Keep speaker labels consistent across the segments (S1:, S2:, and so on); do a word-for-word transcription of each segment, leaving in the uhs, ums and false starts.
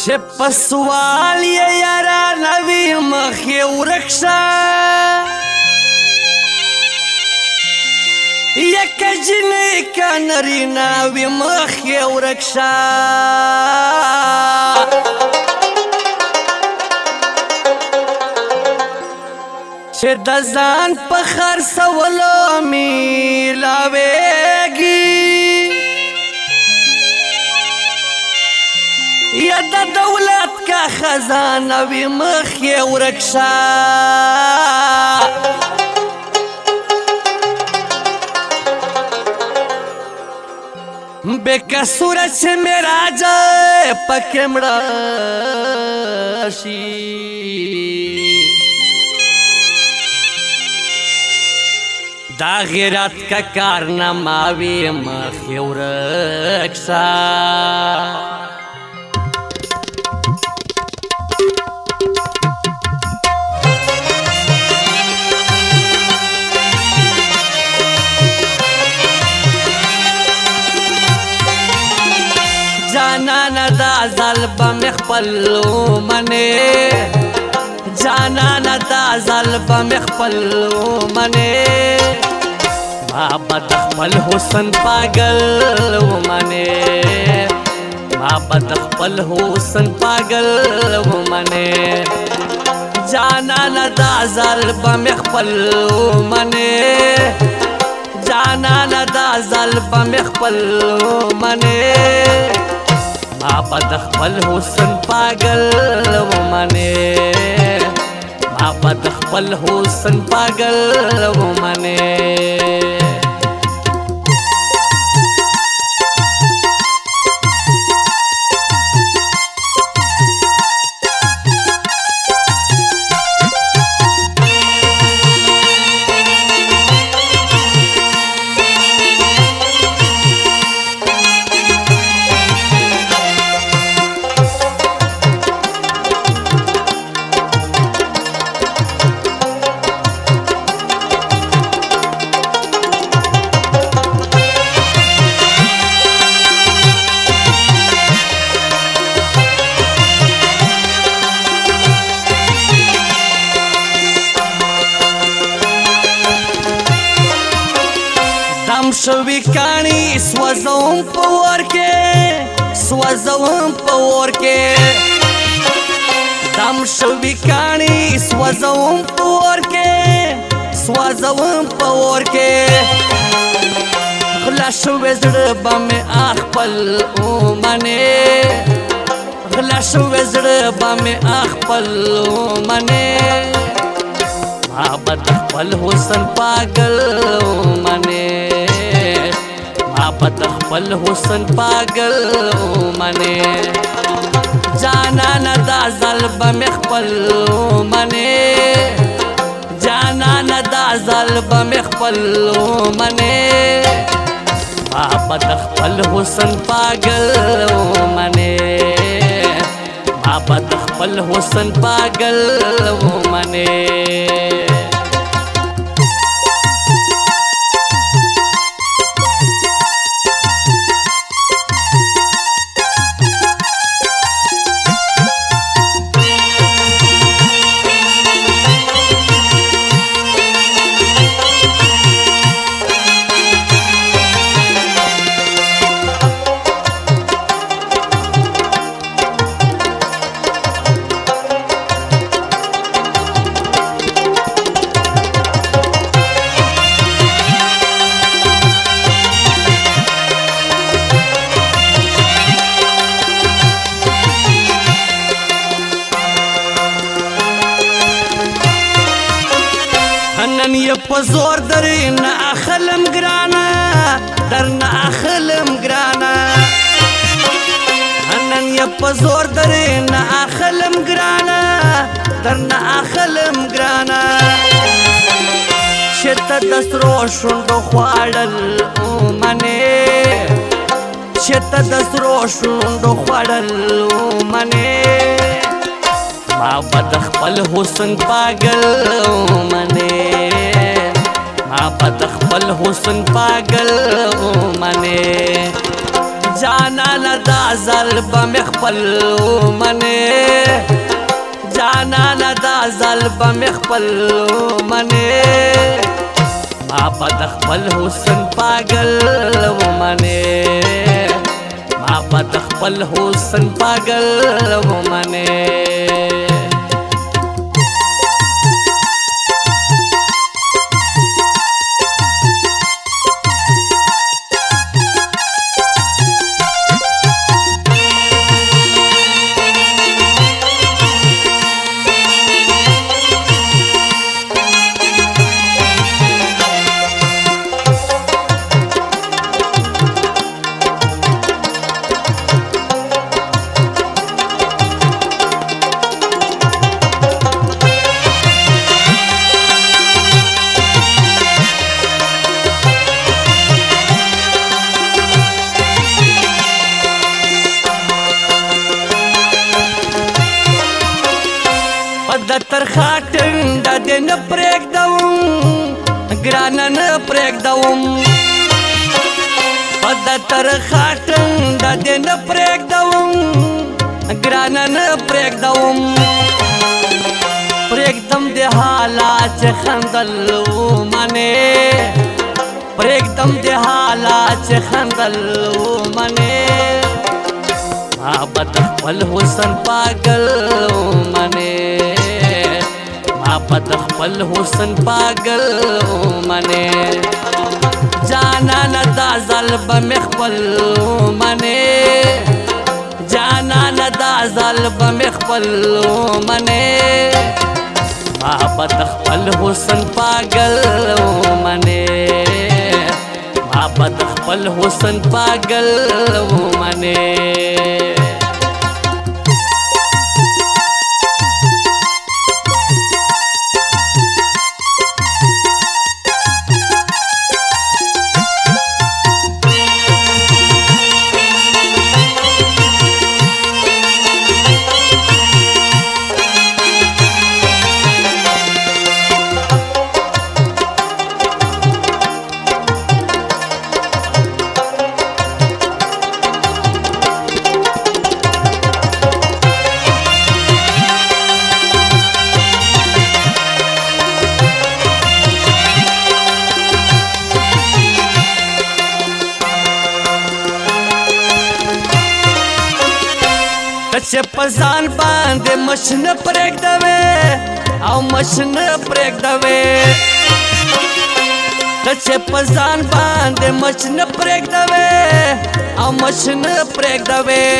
S1: چې پسوال یې یارا نوی مخې ورکشه یک جنې که نرینا وي مخې ورکشه چې د ځان په خرڅولو میلاویږي یا د دولت کا خزانه وي مخې ورکشه بے قصوره چې معراج پکې مړه شي دا غیرت کا کارنامه وي مخې ورکشه جانانا دا ظلبم خپلو منی جانانا دا ظلبم خپلو منی ما بد خپل حسن پاگل منی ما بد خپل حسن پاگل منی جانانا دا ظلبم خپلو منی جانانا دا ظلبم خپلو منی ما بد خپل حسن پاگل ومنه ما بد خپل حسن پاگل ومنه شوی کانی سوزوم پور کې سوزوم پور کې دم شوی کانی سوزوم پور کې سوزوم پور کې غلا شوی زړه بمې خپل ومنه غلا شوی زړه بمې خپل ومنه ما بد خپل حسن پاگل ومنه پد خپل حسن پاگل منی جانانا دا ظلبم خپل منی جانانا دا ظلبم خپل منی ما پد خپل حسن پاگل منی ما پد خپل حسن پاگل منی نن یې په زور درې نه اخلم ګرانه در نه اخلم ګرانه نن یې په زور درې نه اخلم ګرانه در نه اخلم ګرانه چې ته د سرو شونډو خواړل ومنې چې ته د سرو شونډو خوړل ومنې ما بد خپل حسن پاگل ومنې ما بد خپل حسن پاگل ومنې جانانا دا ظلم می خپل منه جانانا دا ظلم می خپل منه ما پد خپل حسن پاگل ومنه ما پد خپل حسن پاگل ومنه د ترخاټن د دې نه پرېږدوم ګرانه نه پرېږدوم د ترخاټن د دې نه پرېږدوم ګرانه نه پرېږدوم پرېږدم د حالات چې خندل ومنې پرېږدم د حالات چې خندل ومنې ما به د خپل حسن پاگل ومنې ما به د خپل حسن پاگل ومنې جانانه دا ظلم می خپل ومنې جانانه دا ظلم می خپل ومنې ما به د خپل حسن پاگل ومنې ما به د خپل حسن پاگل ومنې چې پزان باندې مشن پرېږدوي او مشن پرېږدوي چې پزان باندې مشن پرېږدوي او مشن پرېږدوي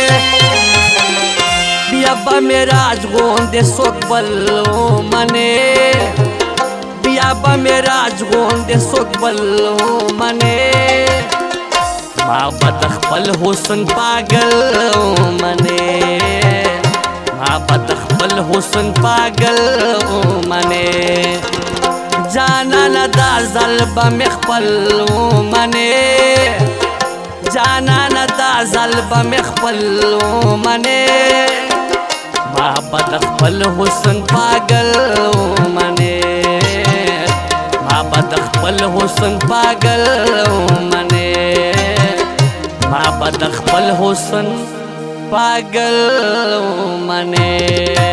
S1: بیا به مې راج غوندې څوک بل ومنې بیا به مې راج غوندې څوک بل ومنې ما به د خپل حسن پاگل ومنې ما به د خپل حسن پاگل ومنې جانانه دا ظلم می خپل ومنې جانانه دا ظلم می خپل ومنې ما به د خپل حسن پاگل ومنې ما به د خپل حسن پاگل ومنې ما به د خپل حسن پاگل ومنې